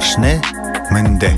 машине мінді.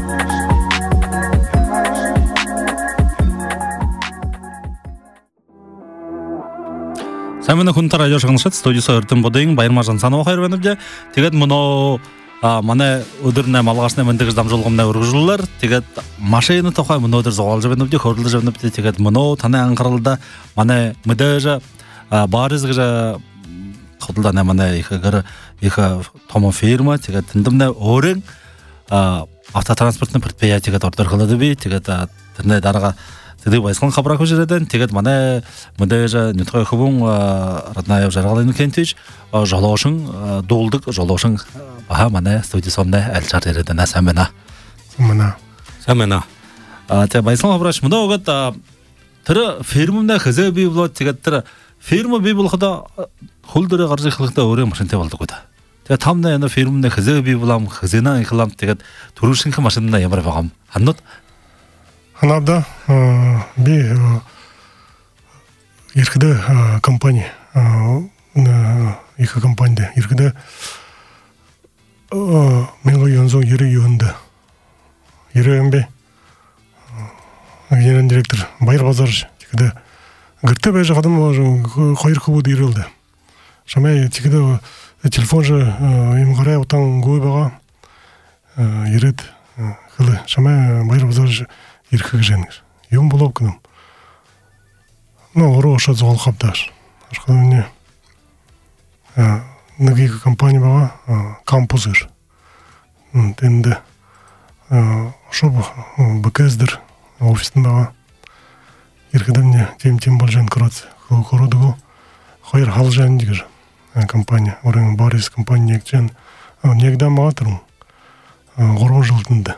Сәмені күнтар радио шығыншыт, студиясы өртін бұдың, Байырма Жансанова қайырбенімде. Тегет мұны мане өдіріне малғашына міндегі ждам жолғымына өргіжілілер. Тегет машины тоқай мұны өдір зоғал жабенімде, көрілді жабенімде. Тегет мұны таны аңқырылды. Мане мүдежі барызғы жа қылды не мане екі тома фирма. Тегет тіндімне өрің автотранспортны предприятиеге тордыр қылды бей. Тегет тінде дарыға Теді байсылын қабырақ өжерден, тегет мане мүдежі нүтқай құбың раднайы жарғалайны кентіш, жолошың, долдық жолошың аға мане студиясында әлчар ереден әсәмена. Сәмена. Те байсылын қабыраш, мұнда оғат түрі фирмымда қызы бей болады, тегет түрі фирма бей болғыда құлдыры қаржы қылықта өрен машинте болды көді. Те тамда енді фирмымда қызы бей болам, қызына иқылам, тегет тұрушынқы машинында емір бағам. Аннот? Анада би еркіде компания екі компанияда еркіде менға ензон ері үйінді ері өңбе генеральный директор Байыр Базар текіде гірті бәй жағадым қойыр көбуді ерілді шамай текіде телефон жа емғарай отан гой баға еред қылы шамай Байыр Базар еркігі жәңгір. Ем болып күнім. Ұры оша зоғал қапташ. Ашқадымне нәгейгі компания баға кампузыр. Тенді шоб бәкәздір офистің баға. Еркідімне тем бол жән күрат. Құрудығы қойыр хал жән дегір компания. Орын барыз компания нек жән. Негден баға тұрмын. Ғұрғын жылтынды.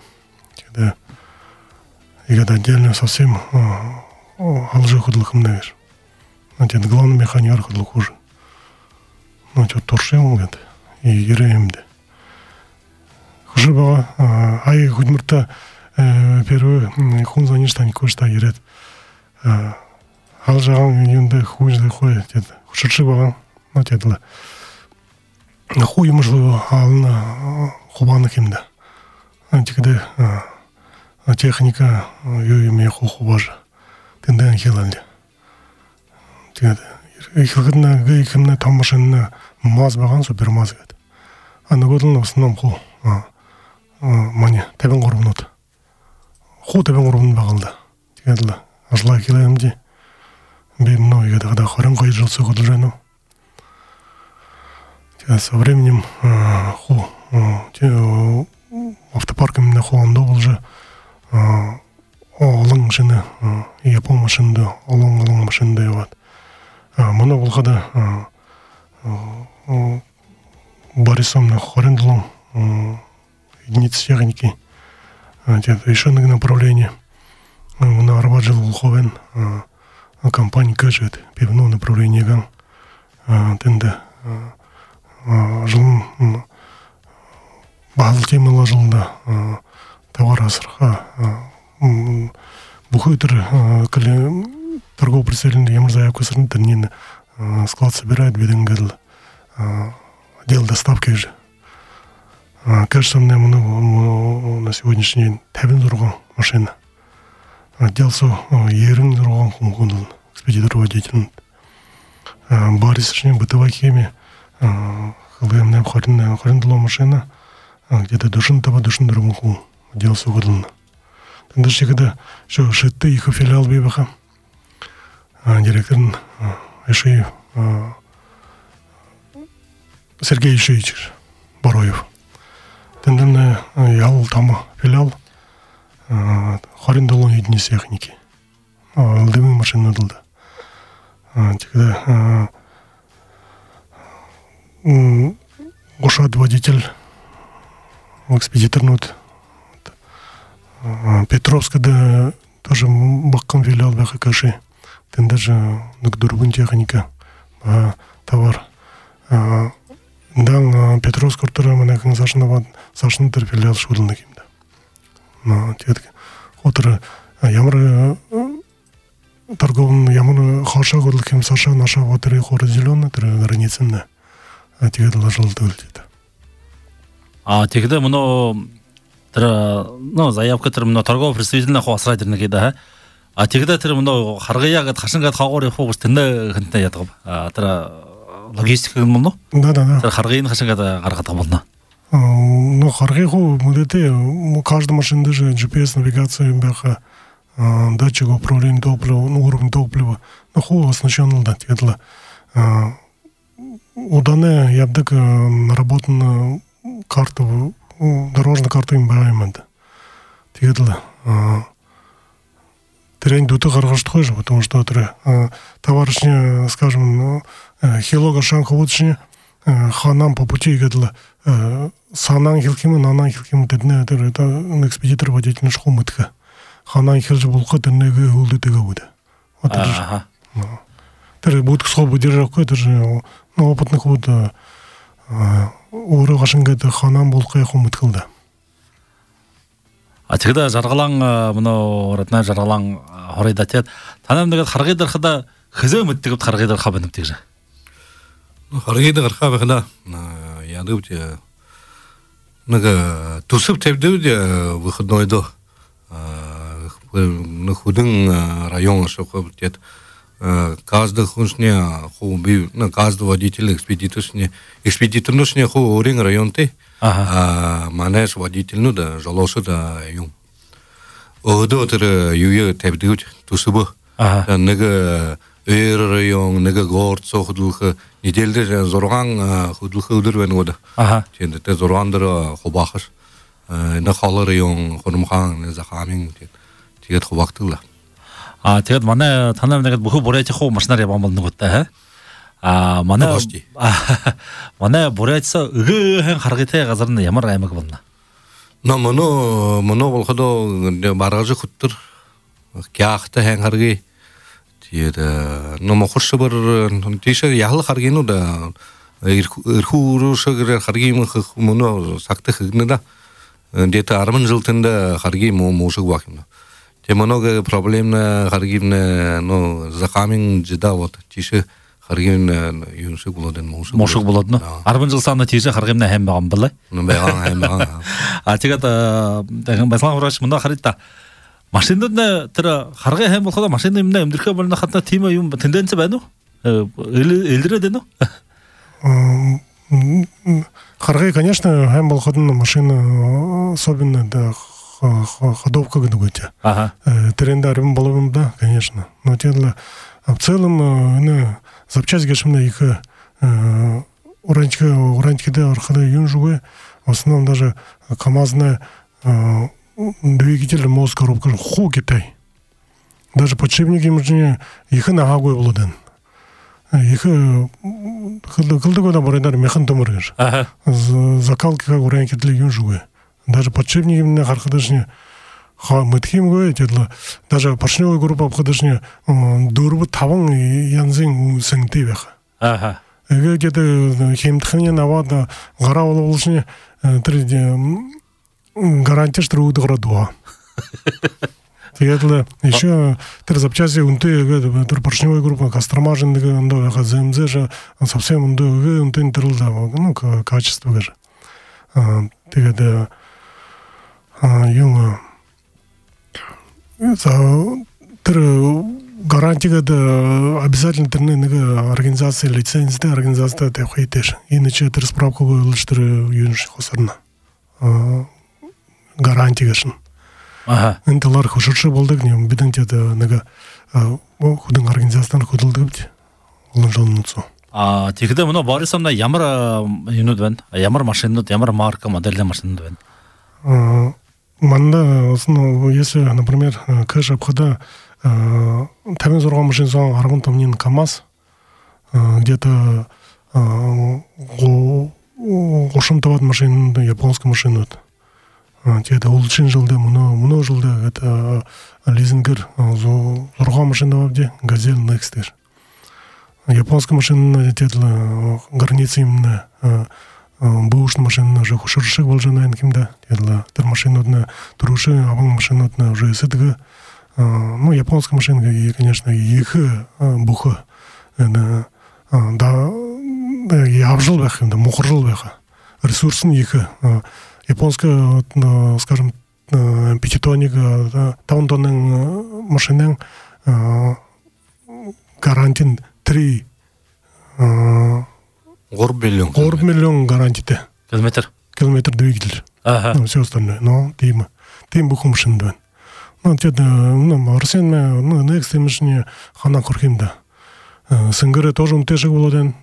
И это отдельно совсем алжи худлыком навер. Это главный механикар худлык хуже. Что торшем говорит и ереемде. Хуже было, ай худмурта первый хун за ничто не кушта ерет. Алжаган юнде хуже ходит. Хуже было, это хуй можливо ална хубанных имда. Когда техника юйме хуху бажа. Тенден хиланды. Тегет ихилгидна гейкимна там машинна маз баган супер маз гет. Аны годылны в основном ху мане табен горбнут. Ху табен горбнут багалды. Тегетлы ажла хилаемди. Бем но егет гада харам кайыр жылсы годылжану. Тегет со временем ху автопарком на хуандо болжа олың жыны япон машинды олың машинды вот мұны болғада барисомны хорендлом единицы техники еще на направление на арбаджил волховен компания кажет пивно направление ган тенде жылын бағыл темыла жылда товар асырға бұхытыр торговый представитель Ямырзаев көсірін діннен склад собирает беден гадыл отдел доставки же. Кажется, мне на сегодняшний день табин дороган машина. Отдел со ерин дороган хунгундал экспедитор водитель. Барисочная бытовая химия. Халаем не обходила машина. Где-то душин дороган хун. Отдел со годылна. Даже когда что шитты их филиал бибаха, директор еще Сергей Ишевич Бароев. Тенденно ял там филиал, харин долон единиц техники, алдывый машина дылда. Когда ушат водитель, экспедитор нот. Петровска да тоже баккам филиал баха каши. Тен даже нагдурбун техника товар. Да, Петровска туры мана консашна сашны төр филиал шудылны кимда. Но тетки отыр ямры торговым ямры хаша годлы ким саша наша отыры хоры зелёный төр границында. Тегеді лажылды өлдеді. Тегеді мұны ну заявка мына торговый представительный хосрай дернеге да. А тегде мына харгаяга хашинга хагор фокус тенде хэнтэ ятгаб. Логистика гэнэ. Да. Харгайын хашинга да гаргата болно. Ну харгайху мудете каждая машина же GPS навигация бяха датчик управления топлива, уровень топлива. Ну ху оснащен да тегла. Удане ябдык наработана карта, дорожная карта environment. Тегла. Терен дуты гаргашты хойжу, потому что товарищи, скажем, хилога шанховодши ханам по пути гедла санан хилкимы, нанан хилкимы тедне это экспедитор водитель шхумытка. Ханан хилжи булка тедне гулды тега буде. Вот это же. Теперь будет схобу державку, это же опытных вот уры гашынгайды ханам булка хумыткылда. А тогда жаргалаң мына ратна жаргалаң хорайдатет. Танамдагы харгайдар хада хызымыт тигеп харгайдар хабынып тигже. Харгайдар хабыгына ядыпте. Нага тусып тебдүде выходнойдо. Худын район шокобтет. Каждый хуншне хуби, каждый водитель экспедиторнушне ху орин районте. Манеш водитель ну да жалосы да юм. Одотер юе тебдүд тусубу. Нага район, нага город сохдулха неделде зорган худулха удырвен года. Тенде те зоргандыр хобахыр. На халы район хурмхан захамин тегет хобактыла. А тегет мане танамдагы буху буряти хо машинар ябан болны готта, мане бурятса ыгы харгытай газарны ямар аймак болна. На моно болходо баражы хуттыр. Кяхта хэн харгы. Тиеда но мохуршы бір тише яхлы харгыну да ирхурушыгыр харгымы моно сакты хыгны да. Дете армын жылтында харгы мошык бакымна. Темонога проблемна харгивна но захамин жида вот тише харгивна юншык болоден мошык болодно. Арбын жылсаны тише харгивна хэм баган былай. Бэган. А тегет баслан врач мында харитта. Машиндын тера харгы хэм болходо машина имна эмдирке болна хатна тима юм тенденция байна уу? Элдире дено? Харгы, конечно, хэм болходно машина особенно да ходовка гнугутя. Трендарим боловым, да, конечно. Но тела в целом запчасть гешмна их уранчки да архада юнжуге в основном даже КамАЗная двигатель мост коробка ху Китай. Даже подшипники можно их нагагой блуден. Их кылды года барайдар механ томыргыш. Закалки как уранчки для юнжуге. Даже подшипники мне хархадышне мытхим гоетедло. Даже поршневая группа обходышне дурбу таван янзин сентивех. Где-то химтхане навада гора волошне гарантия что удградуа. Это еще запчасти унты поршневая группа Костромажин да ХЗМЗ же совсем унты интерлда ну качество даже. Это юнга гарантия да обязательно тернега организация лицензия организация те хойтеш иначе это справку лыштыр юнш хосарна гарантия гашын энтелар хушуршы болдык не биден тета нега худын организацияны худылдып улын жолнуцу тегде мына барысамда ямар юнут бен ямар машинут ямар марка модель машинут бен манда основно если например кэш обхода тамин зорган машин сон аргын тамнин КамАЗ где-то гошым табат машин японская машина это улучшен жылда муно жылда это лизингер зорган машина вабде газель некстер японская машина это граница именно бушн машина же хушуршык болжанайын кимда это машина туруши абан машина уже сытыгы ну японская машина и конечно их буха да я обжил бэх да мухржил бэх ресурсын их японская, скажем, пятитонник, таунтонның машинаның гарантин 3 Горб миллион гарантиты. Километр двигатель. Все остальное. Но тим бухым машинды. Россиян некстый машине хана курхимда. Сынгыры тоже тешек болодан.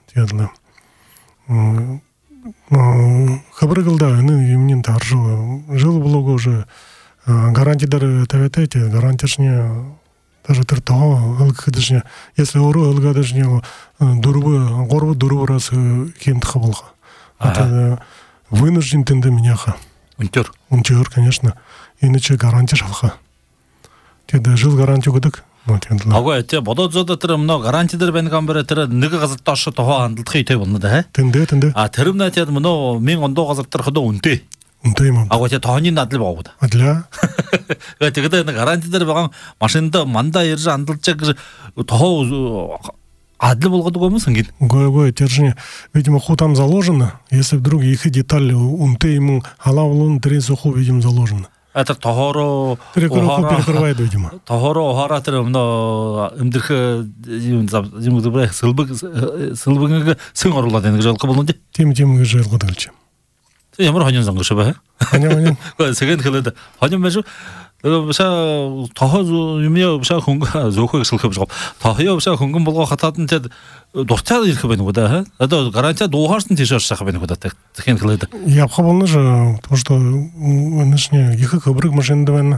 Хабрыгылда, именно жил блога уже гарантидар ТВТ, гарантишне даже тыртаға, если ору ылгадышне горбы раз кемтіға болға. Вынужден тінді меняха. Унтер, конечно. Иначе гарантия жалға. Теда жыл гарантия көдік. Ага, те бодозода тірі мұна гарантидер бән камбері тірі níгі ғазыртташы тоға андылтқы үйте болны да, ә? Тінді. Тірімна теді мұна мен ондо ғазырттыр құда үнте. Унтаймам. Ага, те тоғанин адыл бағуды. Адля? Тегіде гарантидер баған машинда манда ержі андылтча тоға адыл болғады қоймысын кен? Гой, тержіне, видимо, ху там заложено, если вдруг их детали унтаймын алавлын трен суху, видимо, заложено. Это тохоро перекрывает, видимо. Тохоро охара тірі мұна үмдіркі сылбыңығы сың орылады енгі жалқы болынды? Темі жалқы дәлчі. Ямар ханен заңғы шөбі, ә? Ханен. Сәген қылыды. Ханен мәжу, біша тохо үміне біша күнгі зөкөй сылқып жауып. Тохо біша күнгін болға қататын тәді дұртя еркі бәні көді, ә? Это гарантия доғарсын теші ашшақы бәні көді, сәген қылыды. Япқа болны же, потому что екі көбірік машинды бәні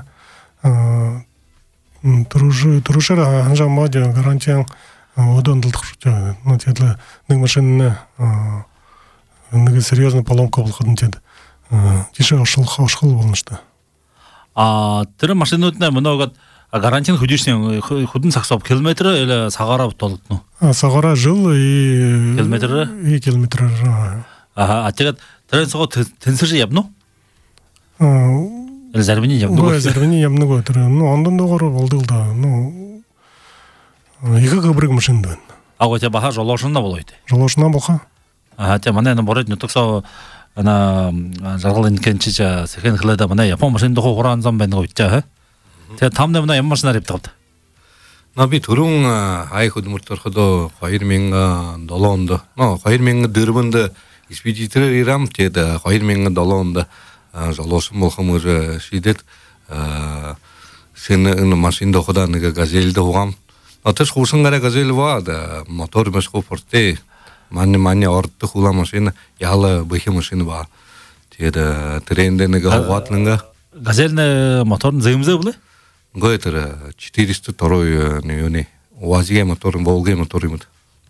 тұрушыр анжа мадя гарантияң одан дылдық жүрді. Ну, тәді нің машинны серьезно поломка болғадын теді. Теші ашқыл болнышты. Тірі машина өтіне мұна гарантиян хүдешінен хүдін сақсап километрі әлі сағара толықтыну? Сағара жыл и километрі. Тегет тірін соға тінсірші ябну? Әлі зәрбіне ябну? Зәрбіне ябну ғой. Ондан доғыры болдылда. Екі көбірік машинды. Те баха жолошына болойды? Жолошына болға. Те мана борет нутықса жарғыл инкенчича секен қылыда мана япон машинды қоғыран зам бәнді қойтча, те тамды мына ем машина репті қалды. Би түрің ай құдымырттар құды қайыр менгі долонды. Қайыр менгі дұрбынды испедитері ирам, теді қайыр менгі долонды жолошым болқым ұжы шидет. Сені машинды құдан газелді ұғам. Атыш құшын ғара газелі вады, мотор мәшқу порте. Манне орты хула машина, ялы бөхі машина ба. Теді тренде ғуатлыңға. Газельный моторын зайымзы бұлы? Гой тірі 402 нүйені. Уазиге моторын, Волге моторы мұд.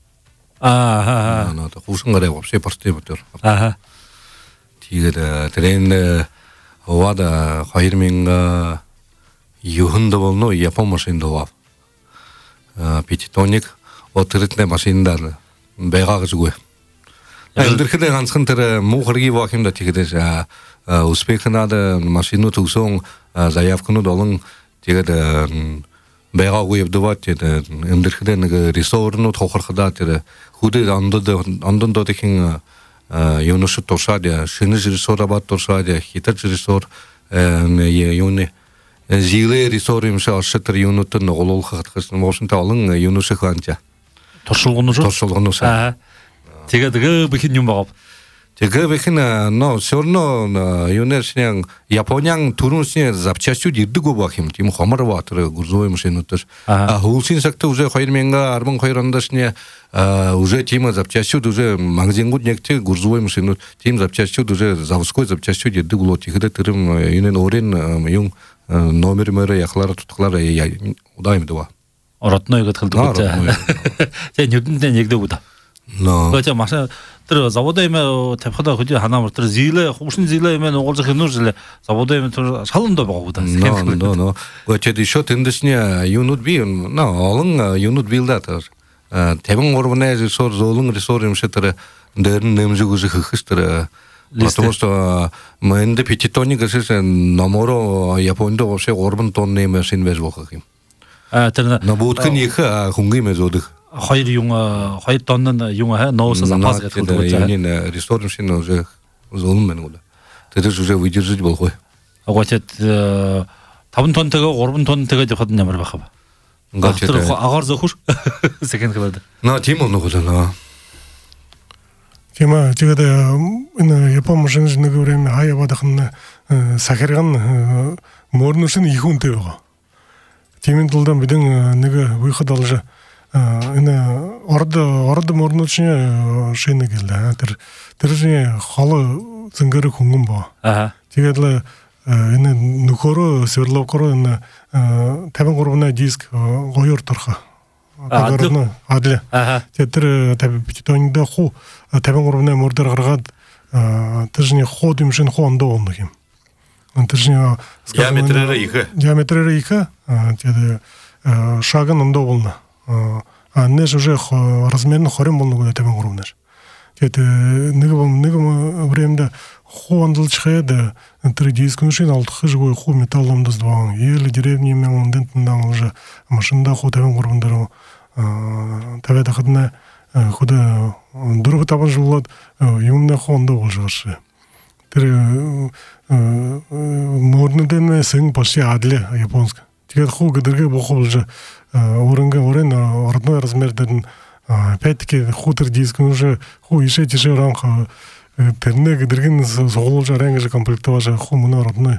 Құшын ғара вообще порте мотор. Тегі тренде ғуада қайыр менгі юхынды болны, япон машинды ғуав. Пятитонник, отырытны машиндарды. Бәйғағы жүгөй. Әлдіркіде ғансқын тірі мұғырги вақимда тегеді успехынады машину тұқсоң заявкыны долың тегеді бәйғағы ебді бат теді. Әлдіркіде ресорыны тоқырқыда теді. Худы андын додекін юнышы торшады, шыны ресора бат торшады, хитар ресор юны. Зиле ресор емші ашытыр юныттын олол қақтықысын болшынта алың юнышы қанча. Торшылғыны жо? Торшылғыны жо. Тегедігі бүкін юм бағып? Теге бүкін, все равно, юнершінен, Япониян туруншіне запчастю дирді го бақым, тем хомары ватыры, гурзовой машин ұттыр. Хулсин сақты уже қайырменға, арбын қайрандашіне, уже тема запчастю, уже магазингуд некте гурзовой машин, тем запчастю, уже заводской запчастю дирді гуло, тегеді түрім, юнен орен, юн номер мөрі, яқылары, тұтықлары, удаймды ба. Родной год қылды көтті. Сен нүрдіңден егді бұда. Көте машина, түрі завода еме тәпқыда көте ханамыр, түрі зейлі, құшын зейлі емен оғылжы қынур жылы, завода еме түрі шалымда бағу бұда. Көте дешо тіндісіне юнут бейін, алың юнут бейілді атыр. Тәбін орбына ресор, золың ресор емші түрі, дәрін немзі көзі қықыс түрі. Потому что мәнді пятитонник номеру Японда вообще орбын тонны еме шын бәз болқақым. Но будкын екі құңғы емез одық. Хайыр юңа, хайыр тоннын юңа, ноусы запас ғет қылды бұтса. Ресторан шын уже золым мәні ода. Ты уже выдержать был хой. А вот это 5 тонн теге, 10 тонн теге деп хатын ямар баха. Галтыр агар зохуш секен кылады. На тему нужно. Тема тегде япон машинажны время аябадахны сахарган морнушын ихун тега. Темин тылдан биден неге выход алжа. Орда морнушны шене келди. Тэржи халы зынгары хунгун ба. Тегедле нукоро сверлокоро табан горбуна диск гоёр турха. Адле. Тетер табитонда ху табан горбуна мордар гаргад тэржи ходим шин хондо ондагим. Тэржи диаметры иха. Теде шаган ондо болна. Неш уже размерно хорим болну табан горбунаш. Тете неге времда хондыл чхеда традиционный шин алтхы живой ху металлом доздван. Еле деревни мен дентндан уже машинда ху табан горбундару табета хадна худа дурбы табан жылат юмна хондо болжашы. Тэр морнуден сын почти адле японск. Тегет ху гыдыргы боху болжа орын родной размерден опять-таки хутор дискін уже ху ише тише ранха терне гыдыргын соғылып жаран же комплектова же ху мына родной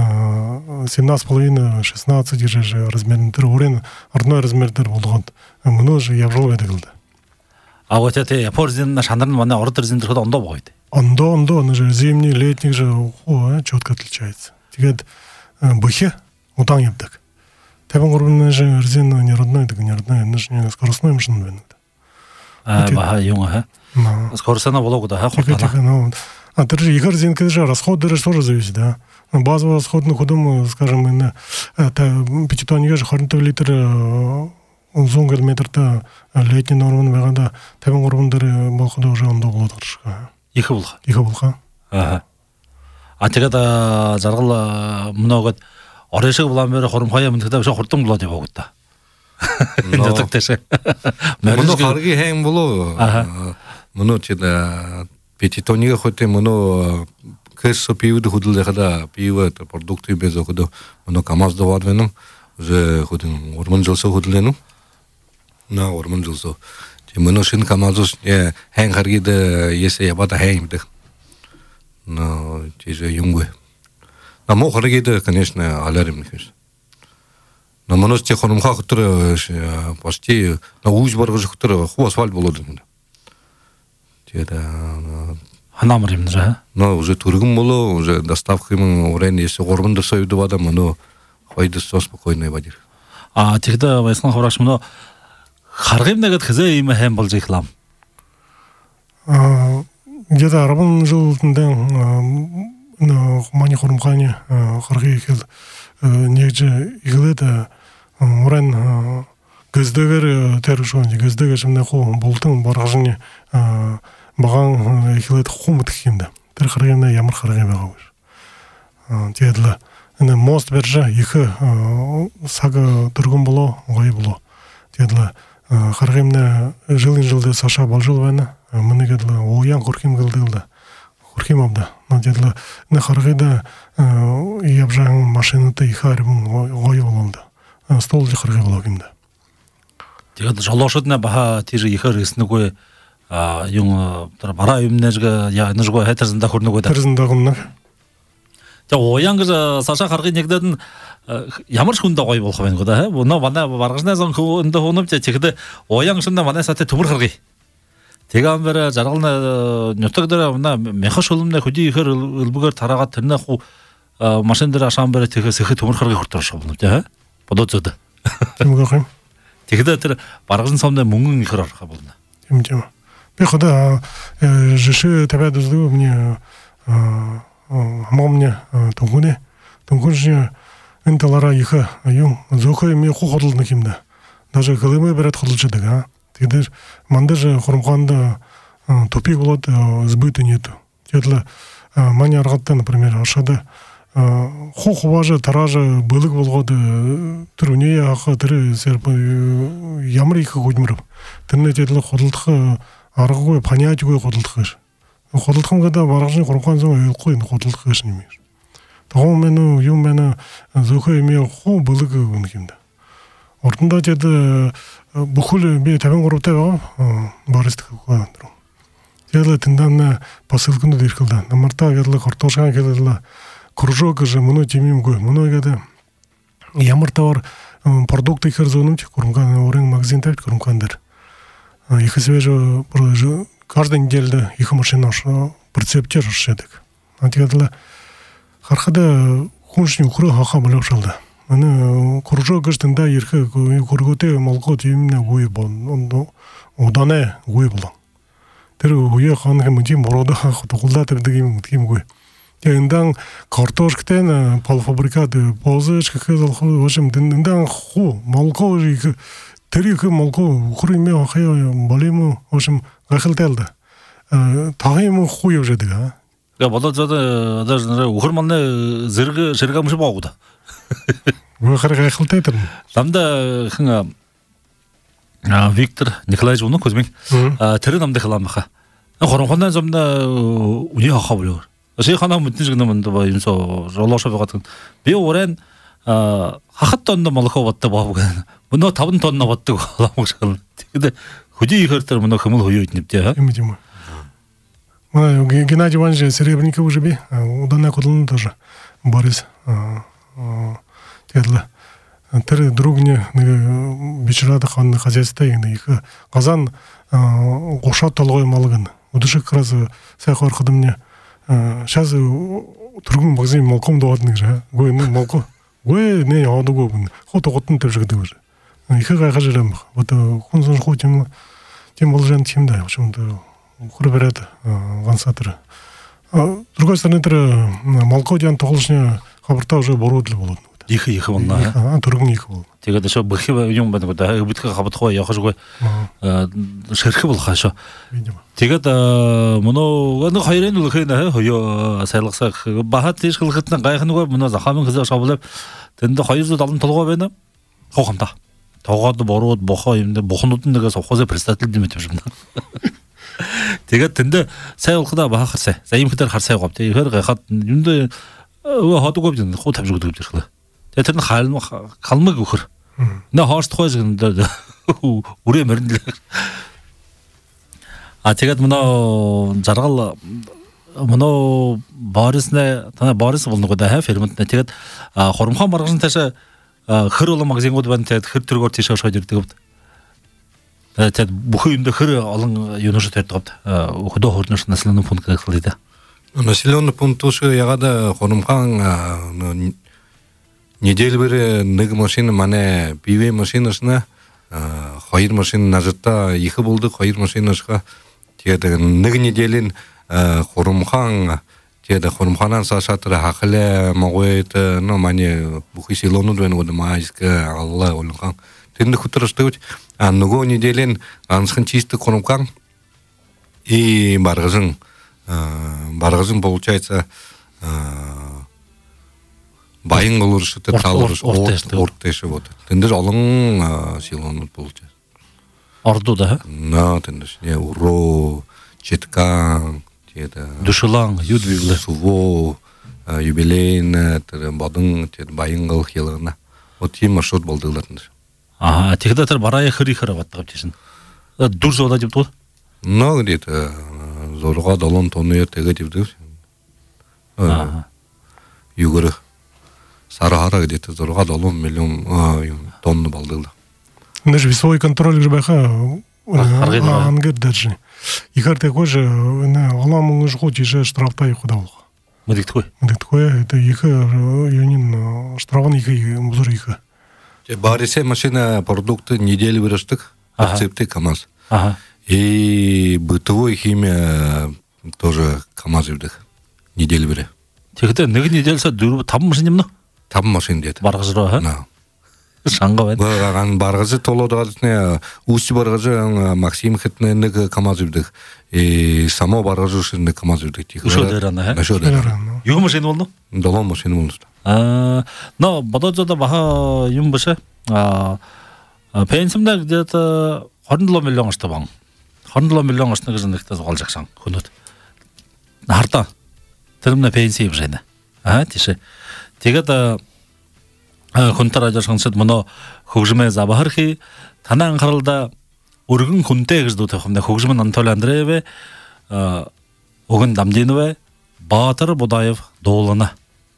17,5-16 же размердер орын родной размердер болгон мына же явжыл бедегилди. А вот это японзин шандрын мана ордерзин дырхыда ондо бойды. Ондо же зимний, летний же ху четко отличается. Тегет быхе утан ебдек. Табан горбуна же резин не родной, так не родной, не скоростной машина венет. Баха юнга, скоростная волога, да, хортана. А держи, игр зинка же расход даже тоже зависит, да. Базовый расход на ходу, скажем, на пятитонник же хорнтов литр зонгер метр-то летний норман вегада, табан горбундары балхуда уже ондо болотыршка. Иха булха. Ага. А тегада заргыл много орешек булан бери хорумхая мынтыда ошо хуртум булат деп огутта. Жоток теше. Муну харги хем булу. Муну чеда пятитоннига хоте муну кэсо пивду худул дехада пива продукты без оходу муну камаз давад веном уже ходин орман жылсо худлену. На орман жылсо. Те муну шин камазус хен харги да есе ябата хем де. Но теже юнгwe. На мо харги да, конечно, алярим конечно. На манос те хонумха хутра почти на уж баргы хутра ху асфальт болоду. Теда ханамрим же. Но уже тургум боло, уже доставка им орен если горбунда союду вада мано хойды со спокойный вадир. А теда вайсан хавраш мано харгим негет хзе им хем болжи хлам. Где-то арабан жылтында на мани хурумхане харги хел негже игледа орен көздөгөр терушон көздөгөр жымна ху болтун баргыжыны баган иглет хумут химда тэр харгына ямар харгы байгаагүй. Тедле эне мост бержа ихе сага тургун боло гой боло. Тедле харгымна жылды саша болжул байна. Мынегедле оян корким кылдылда. Корким абда. Тедле не харгыда ябжан машинаты ихарым гой болонда. Стол же харгы болгимда. Тега жолошотна баха тиже ихар исныгой юң бара юмнежге я нежго хетерзинда хурныгой да. Терзинда гымна. Те оян гыжа саша харгы негден ямар шунда гой болгон года. Буна бана баргыжна сон хунда хонуп тегде оян шунда бана сате тумур харгы. Тега бер жаргална нөтөгдөр мына мехаш олумна хөди ихар ылбыгар тарага тырна ху машиндер ашан бер теге сехи тумур харгы хурташ болду те. Подоцода. Ким гохим? Тегде тэр баргын сомда мөнгөн ихэр арха болно. Тийм. Би хода жишээ тавиад үздэг мне хамамне тунгуне энталара иха аюн зохой ми хоходлны кимда. Даже кылымы берет холчыдык, а. Тегдер мандаж хурумханда тупик болот сбыта нету. Тедле маня аргатта, например, ашада хохуважа таража былык болгоду түрүне аха тиры серп ямар их гудмыр. Тирне тедле ходулдык аргы понятие гой ходулдык. Хотылтхамгада баргажны куркан соң өйл койны хотылтх гышын имеш. Тогон мену юм мену зөхө эме хо былык гынкимде. Ортунда жеде бүкүл би табан курупта барыстык кылдыр. Жерле тындан посылкыны диркылда. Намарта герле картошка келеле кружок же муну тимим гой. Муну геде ямар товар продукты херзоным курган орын магазин тап кургандыр. Их свежо каждый неделю их машина прицептер шедек. Антигадла хархада хуншни укры хаха булып шалды. Аны кружок гыштында ирхе курготе молгот имне гуй бон. Удане гуй булан. Тэр уя ханга мжи морода хатулдатып дигим гуй. Эндан картошктен полуфабрикат позыш кызыл хошим диндан ху молго их тэрих молго укрыме хая болему хошим гахылталды. Тагым хуй жедик а. Я бода жада даже ухырманны зыргы жыргамышы багуда. Ухыр гахылтайтыр. Тамда хынга Виктор Николаевич уну көзмек тэрэ намды кыламаха. Хоронхондан замда уни хаха болор. Şey xana mütnizgünümünde var inso жолошо багатын. Би орен хахат тонна молоко батты багын. Муну 5 тонна батты аламышкыл. Тиде худи ихертер муну хымыл хуйотнипте, а? Имидимо. Геннадий Иванович Серебренников уже би удана кудлын тоже Борис тедле. Тэр другне вечерада ханны хозяйство их казан гошат толгой малгын. Удушык как раз сайхор ходымне сейчас тургун магазин молком доодны же. Гой ну молко. Гой не одуго бун. Хото готын деп жигди уже. Их гайхажырам. Вот хунсон хотим тем болжан тем да. В общем-то хурберет вансатыр. С другой стороны, тэр молко диян тоголышня хабарта уже бородли болот. Их волна. Тургун их бол. Тега да шо бахива юм бана да битка хабатхой яхашгой шерхи болха шо. Тега да муну аны хайрен улхайна хойо сайлыкса бахат тиш кылгытна гайхыныгой муну захамын кызы шабылып тенде хайызы далын толго бена хохамда. Тогоды бород бохо эмде бохнутун деге совхозе председатель деметип жүрмүн. Тега тенде сай улкыда бахарса заимхтер харсай копты. Ихер гайхат юмде хату копдын хо таб жүргүп жүргүлө. Тэрэн халмаг өхөр. Нэ хоорт хойжгэнде үрэ мөрнөл. Тэгээд мөн жаргал мөн Борисне тана Борис болнуг да ферментне тэгээд хоромхон маргажын таша хэр олон магазингууд байна тэгээд хэр төргөөр тийш шойд ирдэг. Тэгээд бүхэн юмд хэр олон юуношд тавьдаг. Хөдөө хөрнөш населенный пункт гэхлээ да. Населенный пункт ушы ягада хоромхон неделю бері нэг машина мане биве машинасына хайыр машина назарта екі болды хайыр машинасқа теді нэг неделин хоромхан теді хоромханан сашатыр хақылы мағойты но мане бұхи селону дуэн оды майска алла олынхан тенді күтірісті өт нүго неделин аңсқын чисті хоромхан и барғызын получается байын олырышы тет қалырышы ортешы болды. Тендер алың силонут получается. Орду да? На, тендер. Уро, Четкан, Душылаң, Юдвиглы. Суво, юбилейн, бадың, байын қыл хелығына. Вот тем маршрут болдығылар тендер. Ага, тегді тір барайы хыры баттығып тешін. Дур жода деп тұр? На, где-то зорға далон тоны ертеге деп тұр. Югыры. Сарахара где-то зорға долон миллион тонны балдылды. Даже весовой контроль же баха ангер даже. Ихар такой же аламың жгут же штрафта их удал. Мыдык такой. Это их юнин штрафан их музыр их. Барисе машина продукты неделю вырастык, рецепты КамАЗ. И бытовой химия тоже КамАЗ вдых. Неделю выры. Тегде нэг неделса дөрөв 5 машин юмно. 5 машин деді. Барғызыру, ха? На. Шаңға бәді. Бағаған барғызы толодағадысыне, ұсты барғызы Максим хетнендегі КамАЗ үбдік. Само барғызы үшінде КамАЗ үбдік. Үші өдераны, ха? Үші өдераны. Юғы машин болды? Долон машин болды. Но, бадоджада баха юм башы. Пенсімді где-то 10 миллион ашты баң. 10 миллион ашты ғызындықта зоғал жақшан. Күнөт. тырымна пенсия бжена. Тише. Тегет хунта радио шансет мно хужме забахархи танан харалда ургын хунте гжду тахымда хужман Анатолий Андрееве огын Дамдинове Батыр Будаев долына.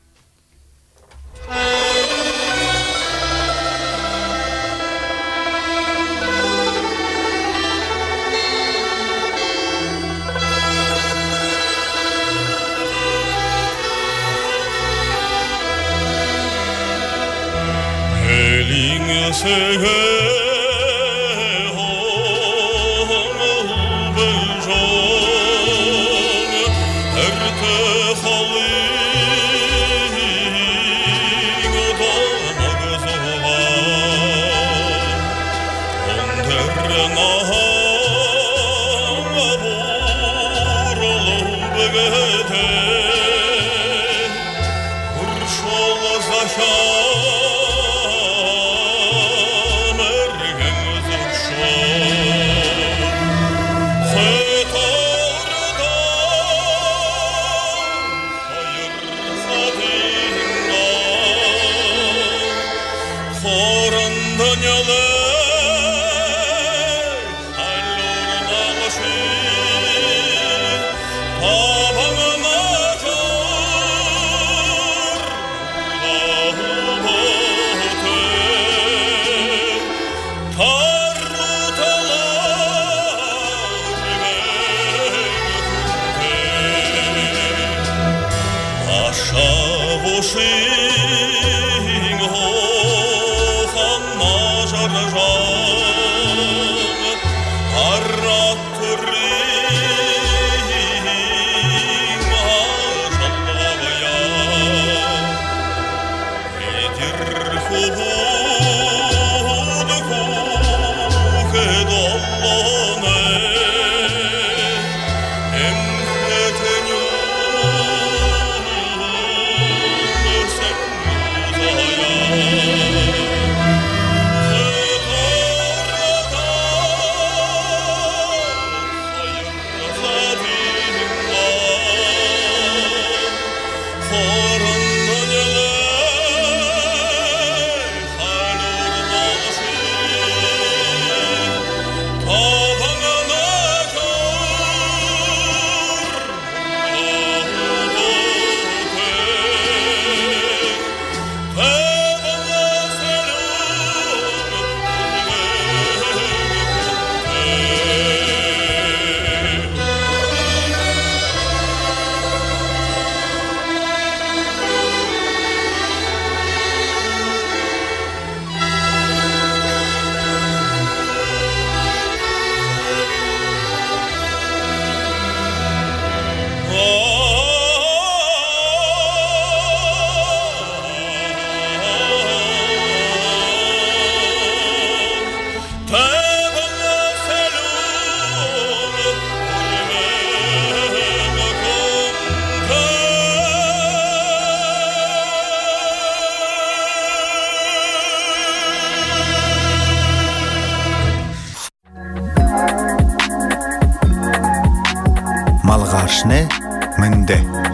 Малгашне менде.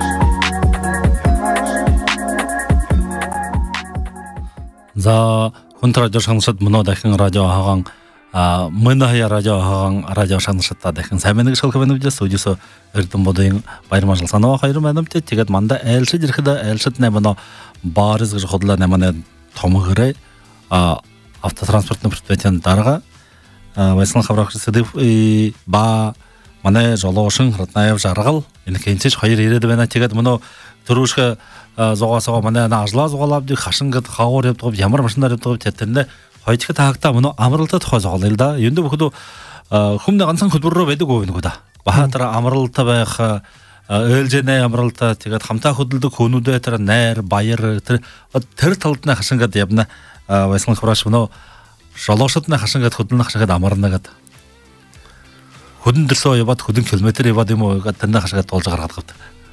За хунта радио шансат мно дахин радио хагаң мына радио хагаң радио шансатта дахин сәменеге шалкабаны бде студиясы эрдем бодың байырма жыл санава хайры мәнем те тегет манда элши дирхида элшит не мына барыз гыж ходла не мана томгыре автотранспортный предприятиен дарга вайсын хабракчы сидив ба мана жолошың Ратнаев жаргыл эне кенчеш хайыр ереди бена тегет мына турушка зоғасыға мана ажла зоғалап ди хашыңгыт хауыр деп туып ямар машиндар деп туып теттенде хойтика тагта мына амрылта тухай зоғалылда енді бүкіду хумда гансан күдбурро беди говин куда бахатра амрылта бах өлжене амрылта тегет хамта худылды конуде тра нер байыр тер талтына хашыңгыт ябна вайсын хураш мына жолошытна хашыңгыт худылна хашыңгыт амарнагат худын дырсо ябат худын километр ябат демо гаттанда хашыңгыт толжа гаргат кыпты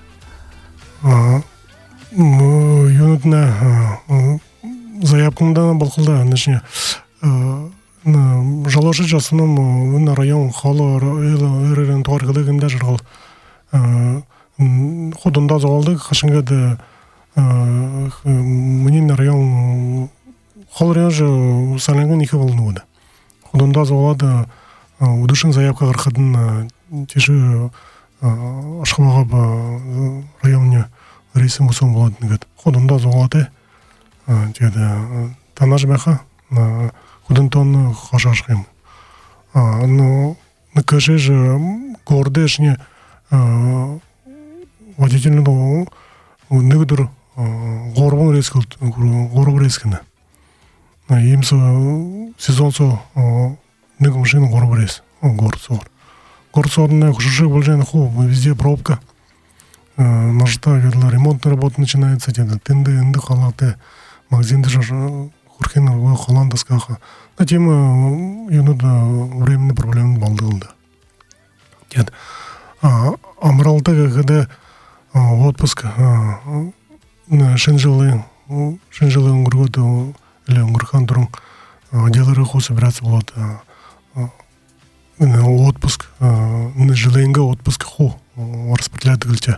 юнутна заявкамда балкылда начне жалоши жасыным на район хало эрен туаргылыгында жаргал ходунда зоалды хашынгады мнин район холрен же саленган ихе волнуды. Ходунда зоалады удушын заявка гархадын тежи ашхамага ба районне рейсим усон болады негет. Ходунда зоалады деді танаж бәха худын тонны хашашқым. Ну накажи же гордешне водительный негдер горбун рейскал горбун рейскина. Имсо сезонсо нег машина горбун рейс горцор. Горцорная хушишек большая ху везде пробка. Нажта когда ремонтная работа начинается, где-то тенды халаты магазин даже хурхина холланда скаха. На тему временные проблемы балдылда. Нет. Амралта когда отпуск на Шенжилы Унгурготу или Унгурхандрум делали ху собираться вот отпуск на Жиленга отпуск ху распределять гальча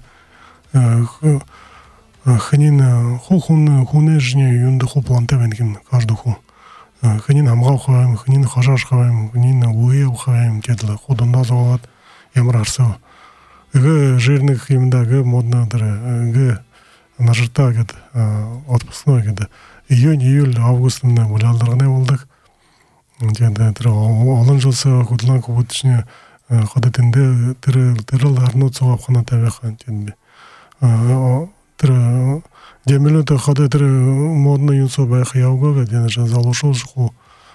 ханин ху хуне жне юнда ху планта венким каждый ху ханин амгал хаваем ханин хажаш хаваем ханин уе хаваем дедла худунда завалат ямрарсо жирных именно модно дары нажырта гет отпускной гет июнь август на гулялдарганы болдык деді алын жылсы худлан кубутышне ходетинде тырыл арнут соғапхана табихан деді тыры демилута ходе тыры модно юнсо байхи яугага деді жа залушыл ху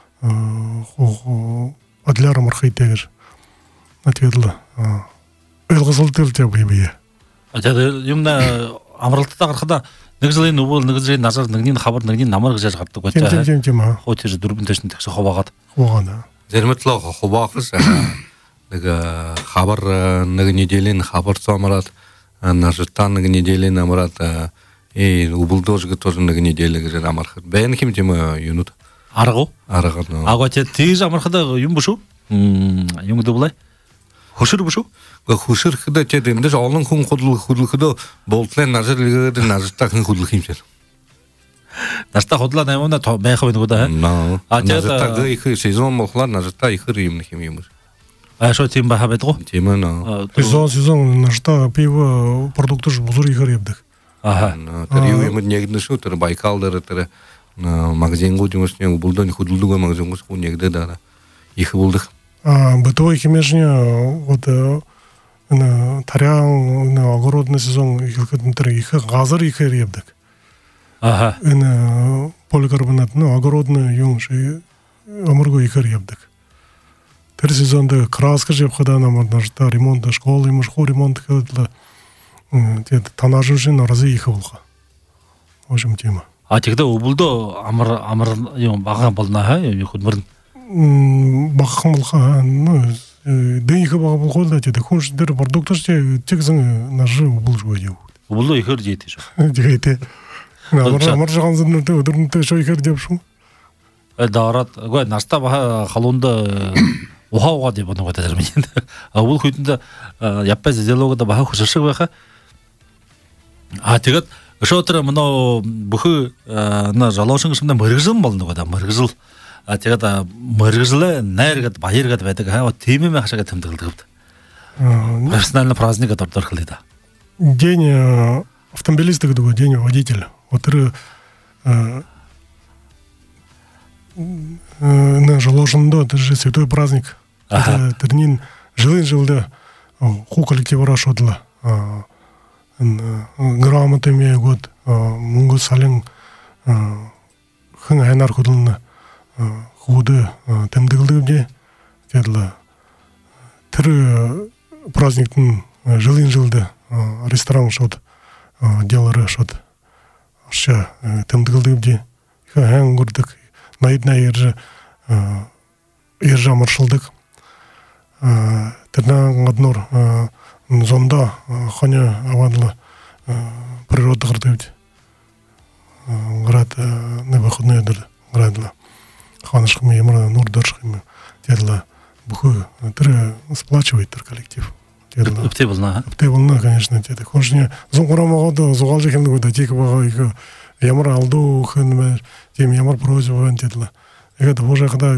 адляры мархайтегер ответила Элгасыл тел те бие. Деді юмна амралтыда қарқыда Нэгзлейн убыл, нэгзлейн назар, нэгнин хабар, нэгнин намар гжаж қапты көтті. Тем. Хоте же дүрбін төшін текші хобағат. Хобағат. Зерметло хобағыз. Нега хабар нега неделин хабар самарат, нажыттан нега неделин амарат. Убылдожғы тоже нега неделин гжаж амархат. Бәйін кем тема юнут. Арғу? Арғат. Ага те тез амархада юм бұшу? Юмды бұлай? Хушыр бұшу? Хушыр хыда теден деш алын хүн худлыхыда болтлен назарлыгыда назыртакын худлыхимсер. Наста худла наймона то байхавын года, На. Назыртага ихы сезон молхлар назырта ихы римнихим юмыр. Шо тем бахабет го? Тема на. Сезон назырта пиво продукты ж бузур ихы ребдик. Ага. Тарию имы негді шу, тары Байкалдары, тары магазин гудимышне, убылдан худылдуга магазин гус негді дара. Ихы булдық. Бытовой химешне вот тарян огородный сезон их газар их ребдик. Ага. Поликарбонат, огородный юнши амургу их ребдик. Тер сезонда краска жеп хода нам однажды ремонт школы, ему школ ремонт ходила. Танажушин разы их волха. В общем тема. Тегде убулдо амыр юм баган болна ха, худмырн. Бахам волха, Дыйхы баға бұл қолда деді, күншіндері продукты тек заңы нажы бұл жуай деу. Бұлды ихыр дейті жа. Дегейте. Амар жаған заңырды өдірінті шо ихыр деп шу. Дағарат, наста баға қалуында оға деп оны ғата жүрмейді. Бұл күйтінде яппай зелогыда баға құшыршық бәқа. Тегет, үші отыры мұнау бұхы жалаушың үшімді мұрғызыл болынды ғада, мұрғызыл. Тегата мыргызлы нэргат байыргат байдаг вот темеме хашага тэмдэгэлдэг. Профессиональный праздник торторхлыда. День автомобилиста гэдэг день водителя. Вот на Жоложындо это же святой праздник. Это тернин жылы ху коллектива рашодла. Грамотами год мунгу сален хэн айнар худылны худы тэмдэгілдігінде деділі тірі праздниктің жылын-жылды ресторан шот делары шот ашы тэмдэгілдігінде хэн көрдік найдына ержа маршылдық тірнан ғаднор зонда ханя авадлы природа ғырдығыды ғырад небіхудны өдірді ғырадылы Ханышками, Ямара, Нурдаршками, дедла, буху, тыры сплачивает коллектив. Птебылна, конечно, деді. Коншне зоңғырамағады зоғалжы келді көді, тек баға ямар алду хынмер, тем ямар просьба деді. Егеді божа қада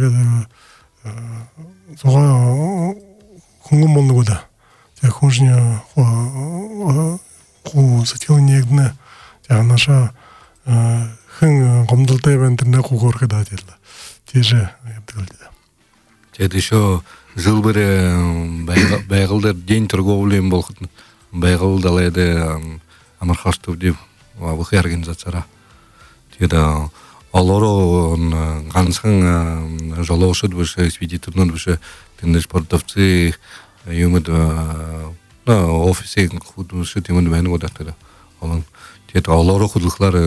зоға құңғым болды көді. Тек коншне сатилы негдіні, тек наша хын қомдылтай бәнтіріне құғыр қада деді. Тежі ебдігілді. Теді шо жыл бірі бәйғылдар день торговлем болғытын. Бәйғыл далайды Амархаштов деп вұқи организацияра. Теді олары ғансын жолаушыд бұшы, экспедиторнын бұшы, тенді спортовцы юмыд офисе құд бұшы темінді бәйіні қодақтыды. Теді олары құдылықлары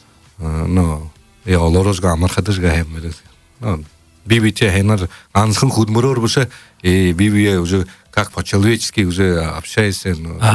олары жға Амархады жға хәммеді. Бибите хенар ансын худмурор буша бибие уже как по-человечески уже общается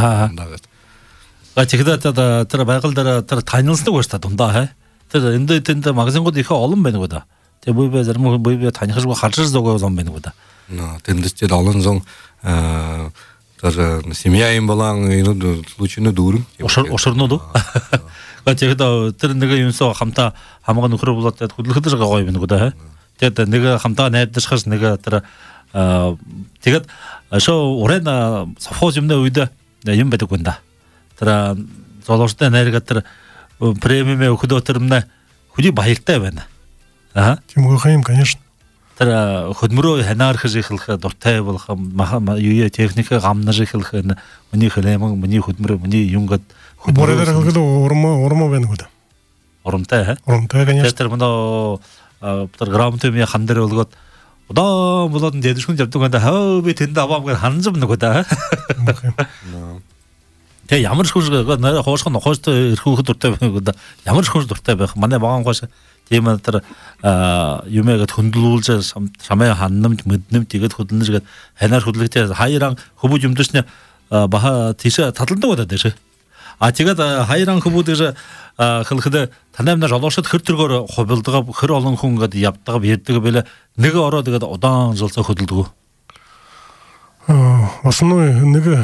тегде тера байгылдара тера танылсты көшті тұнда тера енді магазин қоды екі алым бәні көді те бөйбе зармы бөйбе танығыжға қаршыз доға озан бәні көді тендісте алын зоң даже семья им балаң случайно дурым ошырноду тегде тера юнсо хамта хамаған үкірі болады құдылықыды жға қой бәні көді тегде неге хамта нәйді шықыз неге тера тегет шо орен совхозымда үйді ем бәді көнді тера золошты нәйдігі тера премияме өкіді отырымна хүді байықта бәні Тимуға қайым, конечно. тера хүдмұру хәнар хыжы қылқы дұртай болқы үйе техника ғамны жы қылқы мұни қылемің, мұни хүдмұру, мұни юңғат Боредар қылқыды орма бәні көді. Орымтай, Орымтай, конечно. тестер мұна грамотымен қандыр олғат одан болатын дедішкін жаптың қанда бе тенді абамға ханын жымны көді те ямар шкужға қошқан қошты ирхуғы дұртай бәні ямар шкуж дұртай бәні мане баған қошы темі юмеға түнділулжа шамай ханным мүднім тегет құдылны жігет хәнар құдылықты хайраң құбу жүмдішіне баға теші татылды көді деші тегет хайраң құбу деші қылқыды танамна жалашыд хыр түргөрі қобылдыға хыр олың құңға яптыға бердігі белі неге ора дегеді одан жылса құдылдығы Основной неге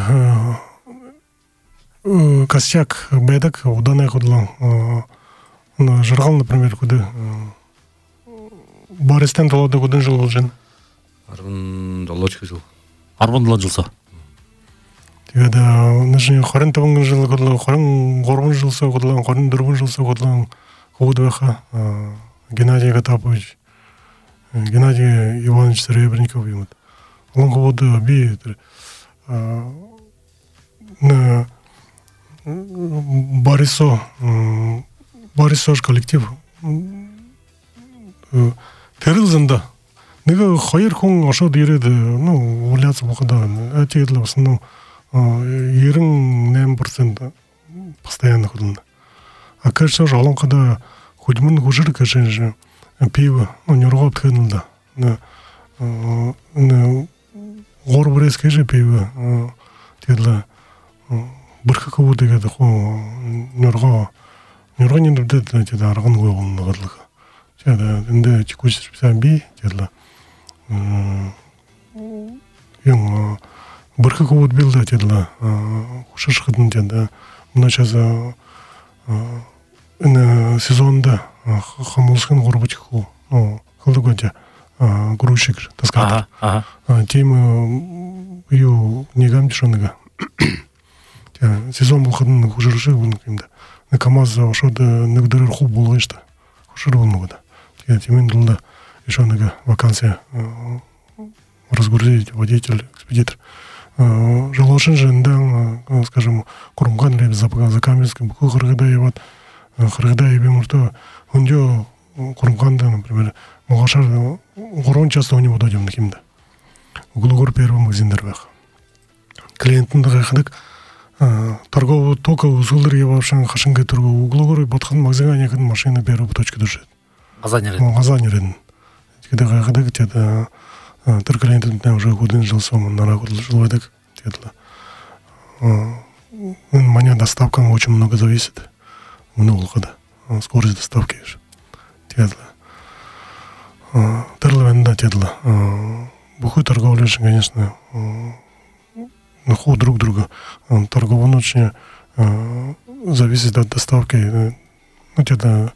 косяк бәдік одан құдылан жырғал, например, куды Баристен толады кудын жыл бұл жын? Арбын долочка жыл. Арбын долан жылса? Тегеді, қарын табынғын жылы кудылан, қарын ғорбын жылса кудылан, қарын дұрбын жылса кудылан құғыды бәқа Геннадий Гатапович, Геннадий Иванович Серебренников емет. Олың құғыды бей Борисович коллектив терилзында неге хайыр хүн ошод иреді уляться бұқыда әтегідлі основном ерің 9% постоянно ходылды а кажется жалон қада худмын хужыр кажется пиво нюргоп тхынылды ғор біреске же пиво тегідлі біркі көбі дегеді нюрго не дұрдет теді арғын қойғылында қырлығы. Теді, енді текущий 65, теді, ең біркі көбіт білді, теді, құшыш қыдын, теді, мұна жаза сезонда қамылышын ғорбачы қу, қылды көте, грузчик таскатыр. Темі үйу негам дешоныға. Сезон бұл қыдын құжырышы бұны кемді. КамАЗ ошоды нөгдөрөр хуб болгончу хушурулну года. Темен дулда еще нога вакансия разгрузить водитель, экспедитор. Жалошин же ндан, скажем, курумган леп Закаменский, буку Хыргыдаеват, Хыргыдаеве мурто, ундё курумганда, например, Мугашар, горон часто у него дойдем на кимда. Углугор первый магазин дервах. Клиентын да кайхадык торговый только узылдыр ебавшан хашынга торговый углугор батхан магазинга некін машина беру точка душет. Газанерен. Когда кайхадык теді төр клиентын уже годын жыл сомын нара жыл ойдык теді. Маня доставкам очень много зависит. Много хода. Скорость доставки. Теді. Терловен да теді. Бухой торговля, конечно, друг друга. Торговля очень зависит от доставки. Где-то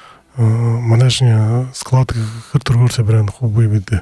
манежные склады, которые собирают хубые виды.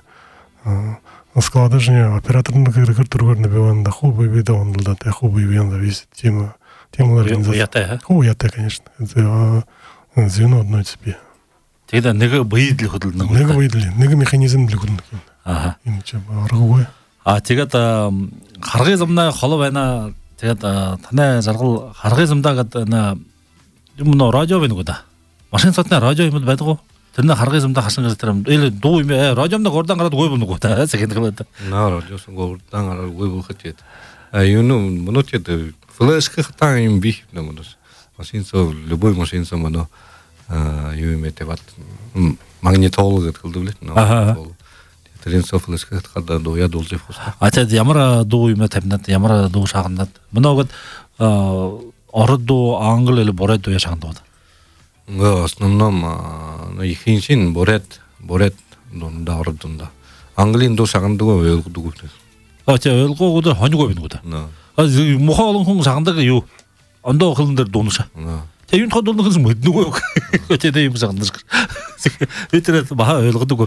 Склады же операторные, которые набивают хубые виды, он дает хубые виды, зависит тема организации. Уяте, конечно. Это звено одной цепи. Тогда нега боидли ходил. Нега боидли, нега механизм для ходил. Ага. Иначе аргуе. Тогда харгизмна холовайна тогда тане жаргал харгизмда гадна юмно радио бен года. Машин сатна радио юм байдаг. Тэрнэ харгизмда хасан гэж тэр или дуу юм радиомда гордан гараад гой болно года. Seguinte galata. На радиос гордан гараад гой болох гэж. Юуну монотед флешка хатаим бих намонос. Машин со любой машин со моно юумете бат магнитолог гэдэг л. Тэрэн со флешка хатаа дууя дуулж фуста. Тэгэд ямар дуу юм тавнад ямар дуу шагнад. Моногод ород дуу англи или боред дуу шагнад. В основном ихиншин боред дунда ород дунда. Англин дуу шагнадаг ойлгодог. Тэ ойлгоогод хоньгоо бин года. Мохолон хүн шагнадаг юу? Ондоо хөлн дээр дуунша. Тэ юун тоход дуунах юм мэднэггүй. Тэ юм шагнад. Тэр баа ойлгодог.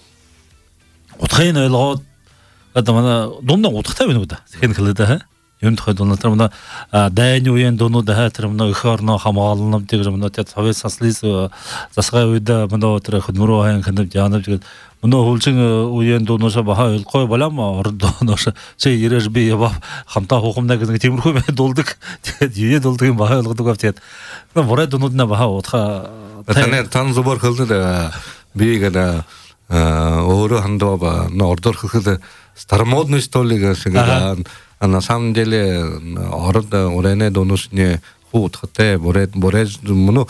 Утхайн ойлгоод одоо манай дундаа утгатай байна уу да. Тэгэхин хэлээд юунд тоход дуунаа тэр манай дайны үеийн дуунууд тэр манай өх орно хамгаална гэдэг юм нөт совет сослис засгай үед манай тэр хөдмөрөө хайн хэнэв яанав тэгээд манай хөвлжин үеийн дуунаас баа ойлгоё болам орд дуунаас чи ирэж би ява хамтаа хуухамна гэдэг тиймэрхүү бай дуулдаг. Тэгээд юуе дуулдаг юм баа ойлгодог бав тэгээд бороо дуунууд на баа утха тан зубар хэлнэ би гэдэг өөрөө хандаа ордор хөөхөл старомодный столик сега на самом деле орд урене донусне хутхте боред моно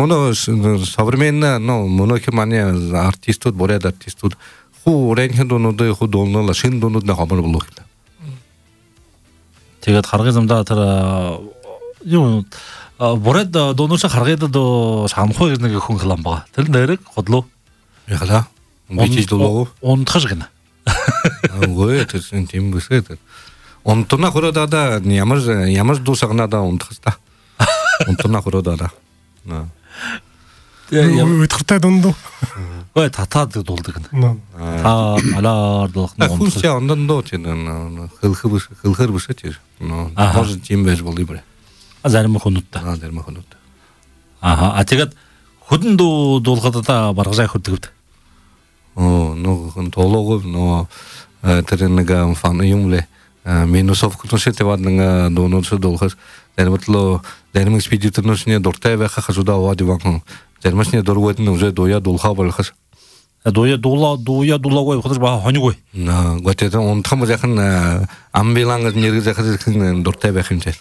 современно моноки мане артистууд боред артистууд урене донуд худолно шин донуд на хамар болох. Тэгээд харгизмда тэр юу боред донуш харгид до шамхой гэж нэг хүн хэлэн байгаа. Тэр нэрэг ходлоо. Яхала. Бичиж дуулаа. Унтхаж гэнэ. Ой, тэр тийм бүсэт. Унтна хородада ямар дусагнада унтхста. Унтна хородада. Үтхтэй дундуу. Ой, татаад дуулдаг гэнэ. Алаар дуулах нь. Хүсээ ондондоо тийм хөлхөр бүсэт. Может тийм байж болый бре. Зарим хүнүүдтэй. Зарим хүнүүд. Тэгээд хөдөн дуулахад та баргажаа хөдөгд. Толого тэр нэг фан юмле минусов күншэтэй баднага доносо долхас дэрмэтло дэрмэс спидитэрнэсне дуртай байхаа хажуудаа аваад иван дэрмэсне дургууд нь уже доя дулхаа болохос доя дулаагүй хадаж баа хоньгүй готэд унтхам захын амбиланг нэрэг захын дуртай байх юм чил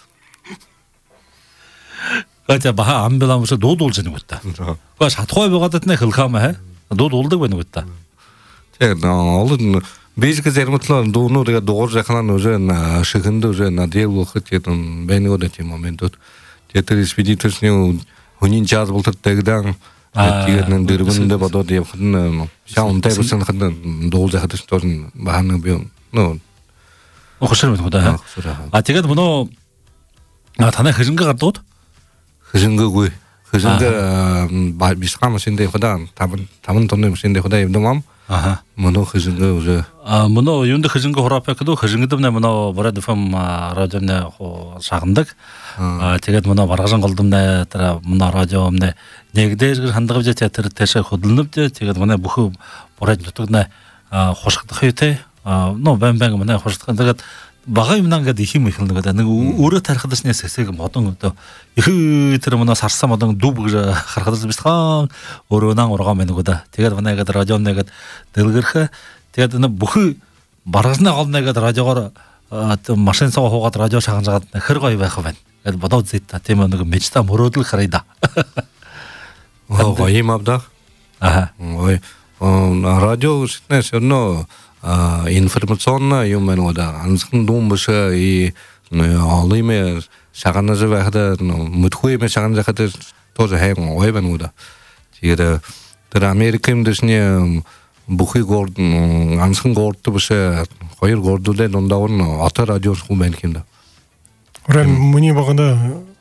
гатя баа амбиланг ус дуулж яах вэ та га шатхой байгаад тань хэлхаамаа дуулдаг байна уу та тэгээд олон бэжиг зэрмэтлээ дуунуудыг дуурж яхана уже шихэнд уже надеялах гэдэг байна уу тийм моментууд тэгээд спидитерсний хүний жаз болтод тэгдэг тэгээд нэг дэргэндээ бодоод явах нь шаунтай болсон хэд дуулж яхад ч тоон бахан би хошир байна уу да тэгээд мөнөө танай хэжингэ гардууд хэжингэгүй хэжингэ бисхам шиндэ ходан таван тонны шиндэ ходан явдам моно хэжингэ уже моно юунд хэжингэ хурапаа гэдэг хэжингэдэв нэ моно бород фам радионе шагнадаг тэгээд моно баргажан голдомнэ тэр моно радиомнэ нэгдэж хандгавж театр тэшэ хөдөлнөвдэ тэгээд моно бүх бород нутагнэ хошгдох юутэй бан моно хошгдох тэгээд бага юмнаа ингээд их юм ихэлнэ гэдэг нэг өөрөө тарихадас нэс хэсэг модон одоо их тэр моноос харсан модон дүб гэж харахад бисхан өөрөө нан ургаа мэн гэдэг. Тэгээд манай ингээд радионыгээд дэлгэрхэ тэгээд нэг бүх баргасны голноо гэдэг радиогоор машин соо хуугаад радио шаханжгаад хэр гоё байх вэ? Ингээд бодоод зэт та тийм нэг мечта мөрөөдөл харъя да. Гоё юм авда. Ой радио шнэс нөө информационно юм байна анзхан думбыша и алыме шаганажа байхада мөтхөйме шаганажахада тоже хайгон ой байна уда. Тэгээд тэр Америкэм дэсне Бухи горд ансын гордты быше койыр гордуле ондагын ата радио хумен кимде. Ран мне баганда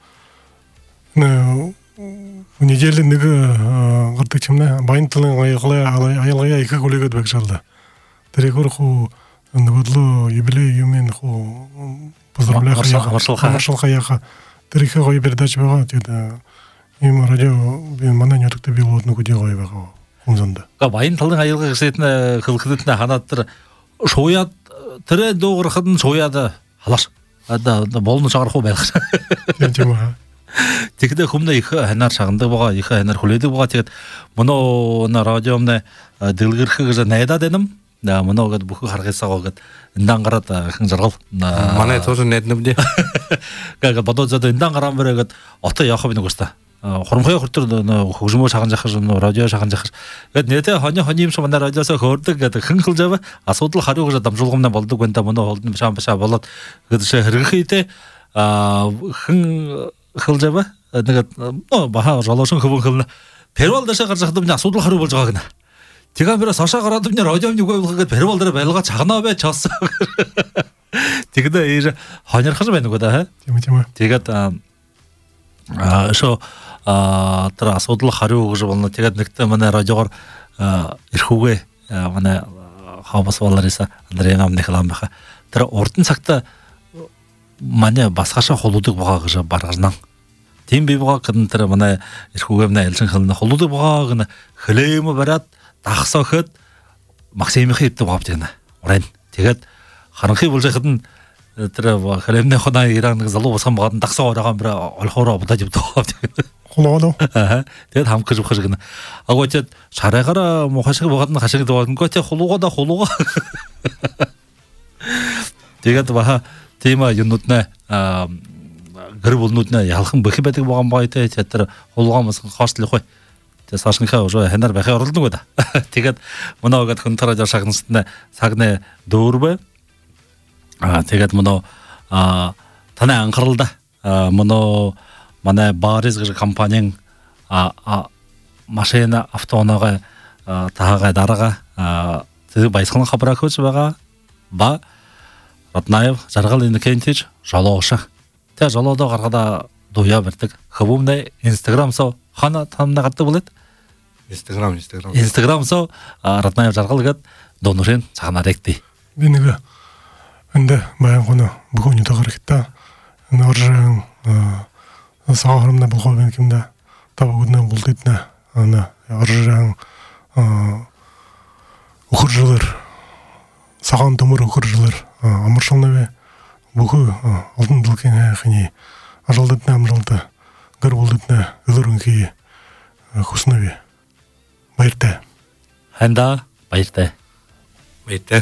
в неделе ныгы гыртычымна байын тылын айылгая эки коллега бек жалды. Терекор ху ныбыдлы юбилеймен ху поздравляю маршал Хаяха. Тереке гой передача бага деді. Им радио бен мана нетікті бел отны көдеғой бага хунзанда. Байын тылын айылға кісетіне қылқыдытына ханаттыр шояд тірі доғыр қыдын шояды халаш. Болыны шағыр қу бәлғыш. Текіде құмда екі әнар шағынды бұға, екі әнар құледі бұға тегет. Мұны радиомны дылғырқы ғыза нәйда денім. Мұны оғад бұқы қарғайса оғад. Индан қарат қың жарғал. Мана тоже нетініп де. Бадот зады индан қарам бір оғад оты яқы көсті. Құрымқай құрттыр құжымы шағын жақыр, радио шағын жақыр. Нете ханим шаманда радиосы көрдік, қың қыл жабы, асудыл қару ғыза дамжылғымна болды, көнді мұны олдың шам-паша болады. Ғыдышы ғырғы еті, қың қыл жабы, баға жалаушын қыбын қылына. Первалдаша қаржақты міне асудыл қару бол жағағына. Теган бір саша қарады міне радиомны көйілгі первалдары бәліға чағына бәй часы. Тегіде ежі ханер қажы бәйні көді, тегет шо тра асудыл қару ғыжы болны тегет нүкті міне радиоғыр ирхуге міне хабасы балар есі Андреян амны қылан бәқі. Тра ортын сақты міне басқаша қолудық бұға ғыжы барғызынан. Тем бей бұға қыдын тірі міне ирхуге міне әлшін қылына қолудық бұға ғыны қылеймі барат тақса қыд Максимі қиіпті бұғап дегені. Орайын тегет қарынқи бұл жақыдын тірі қылеміне қонай иранның залы басқан бұғатын тақса ораған бір олқауыра бұда деп тұғап дегені. Қолуғаду? Тегет хам қыжып қыжығыны. Ағы өтет шарай қара мұқашығы бұғатын қашығы деп өте қолуға. Тегет баға тема юнутна гыр болнутна ялқын бұқи бәтік бұған бағайты теттірі қолуғамызын қарсылы қой. Сашынға уже хендар бәхе орылдың өді. Тегет мұна оғат күн тарадио шағынысында сағыны дөрбі. Тегет мұна таны аңқырылды. Мұна мана барыз ғыжы компанияң машина автонаға тағаға дарыға тегі байсқылың қапыра көтші баға ба Ратнаев жарғал енді кентеч жалаушы. Те жалауда қарғада доя бірдік. Қыбымдай Инстаграм сау хана танымда қатты болады. Инстаграм сау Ратнаев жарғал ғад донушен сағына ректі. Бенеге үнді баян қоны бұғын еді қарекетті. Оржың сағырымда бұлға бен кімді табығыдына бұлдетіне. Оржың ұқыр жылыр. Саған тұмыр ұқыр жылыр. Амыршылны бе бұғы алтын дылкен әқіне. Ажалдытына амжалды. Гыр болдытына ылырын кейі. Құсыны бе. Байырты. Хәнда байырты. Байырты.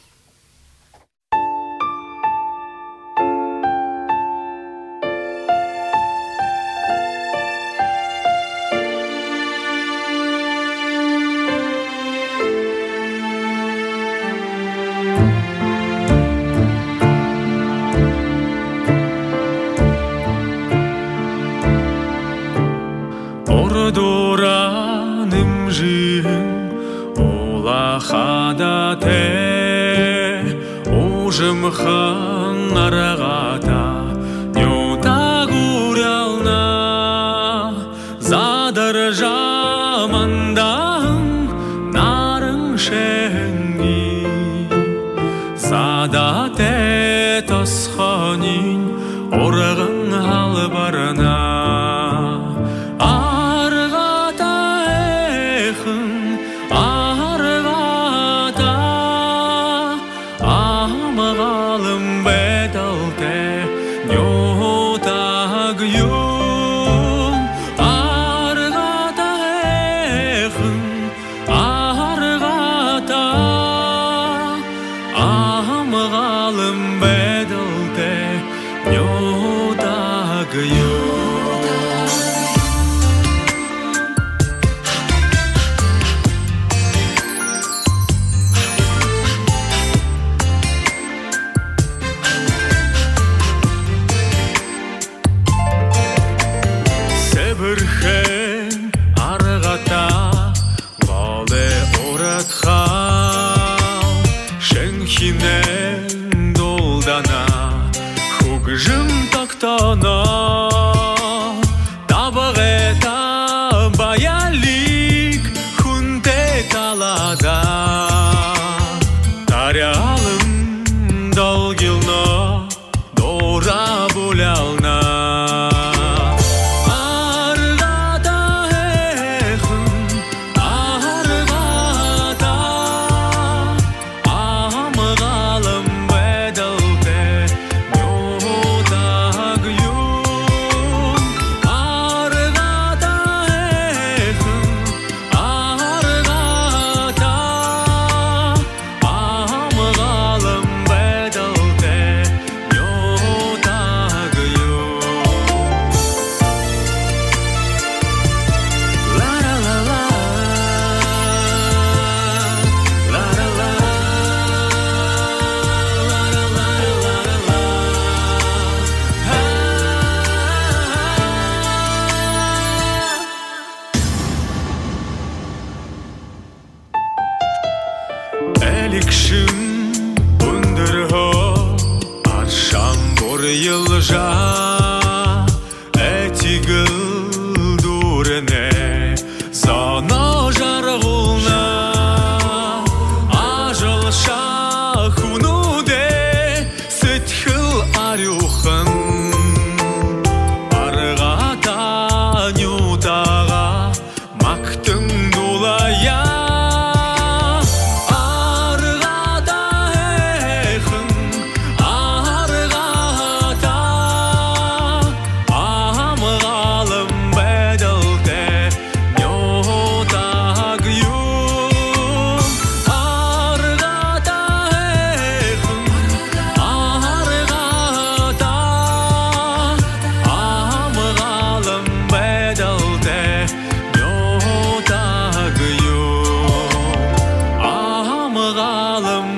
Ужымхан арағата Нюта гурална Задар жамандан Нарын шенги Задате тасханин Орағын албарына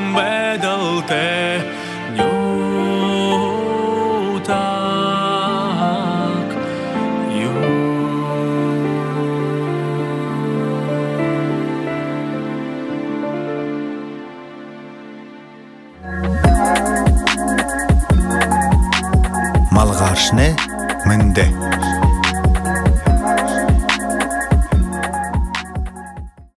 бедалте нютак ю. Малғашны мінді.